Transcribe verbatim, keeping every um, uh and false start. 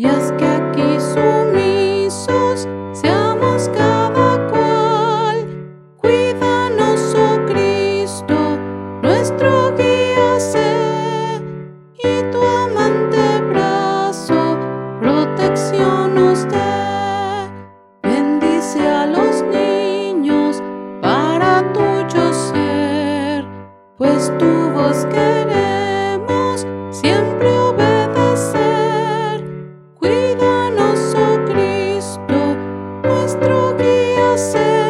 Y haz que aquí sumisos seamos cada cual. Cuídanos, oh Cristo, nuestro guía sé, y tu amante brazo protección nos dé. Bendice a los niños para tuyo ser, pues tu voz queremos siempre obedecer. Cuídanos, oh Cristo, nuestro guía sé.